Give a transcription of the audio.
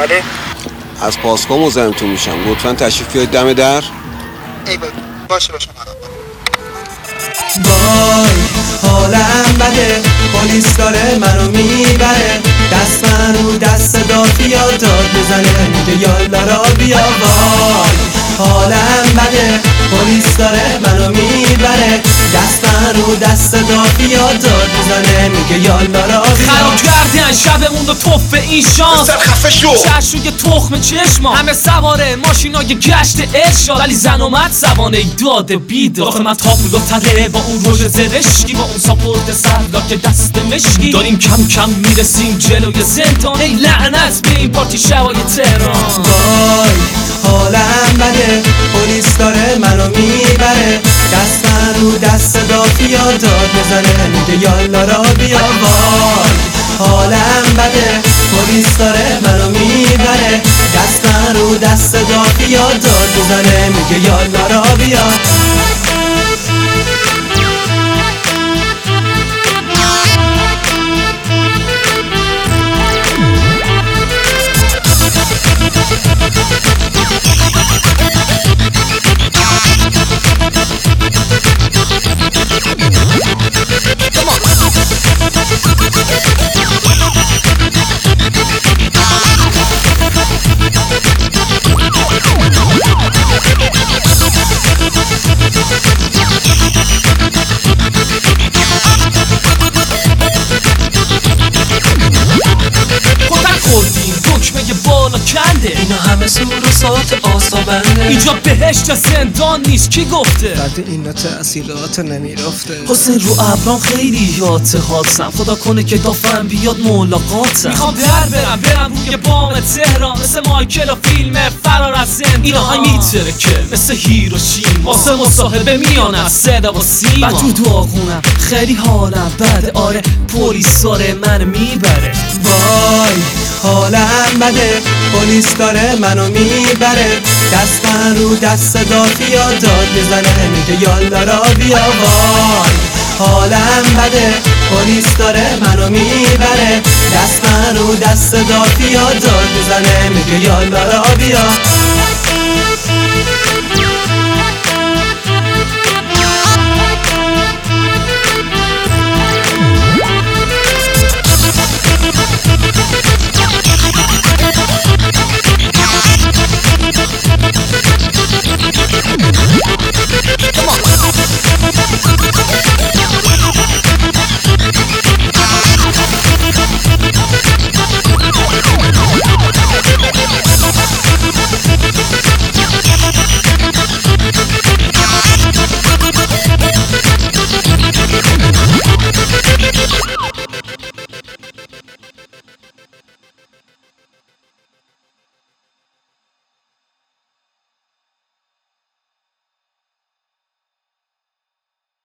بله. از پاسکو مزاحمتون میشم، لطفا تشریف بیارید دم در. ای باشه وای حالم بده، پلیس داره منو میبره، دست من رو دست دافیا داد میزنه میگه یالا را بیا. وای حالم بده، پلیس داره منو میبره، دست من رو دست دافیا داد میزنه میگه یالا را بیا. خراب کردن شبمون رو توف این شانس، خفه شو. چشم یه تخم چشما، همه سواره ماشینای گشت ارشاد، ولی زن اومد زبانه داده بیداد. من تابلو تله با اون روژ زرشکی، با اون ساپورت سرلاک دست مشکی، داریم کم کم میرسیم جلوی زندان. ای لعنت به این پارتی شبای تهران. وای حالم بده، پلیس داره منو میبره، دست من رو دست دافیا داد میزنه میگه یالا را بیا. وای حالم بده، پلیس داره منو میبره، دست من رو دست دافیا داد میزنه میگه یالا را بیا. دکمه بالا کنده، اینا همه سور و سات آسابنده، اینجا بهشت زندان نیست کی گفته؟ بعد اینا تأثیرات نمیرفته. حسین رو ابرام خیلی یاد حادثم، خدا کنه که دافن بیاد ملاقاتم. میخوام برم روی بام تهران، مثل مایکل و فیلم فرار از زندان. این آهنگ میترکه مثل هیروشیما، واسه مصاحبه میان از صدا و سیما. بعد تو داغونم خیلی حالم بده، آره پلیس داره من میبره. وای حالم بده، پلیس داره منو میبره، دست من رو دست دافیا داد میزنه میگه یالا را بیا. وای حالم بده، پلیس داره منو میبره، دست من رو دست دافیا داد میزنه میگه یالا را بیا.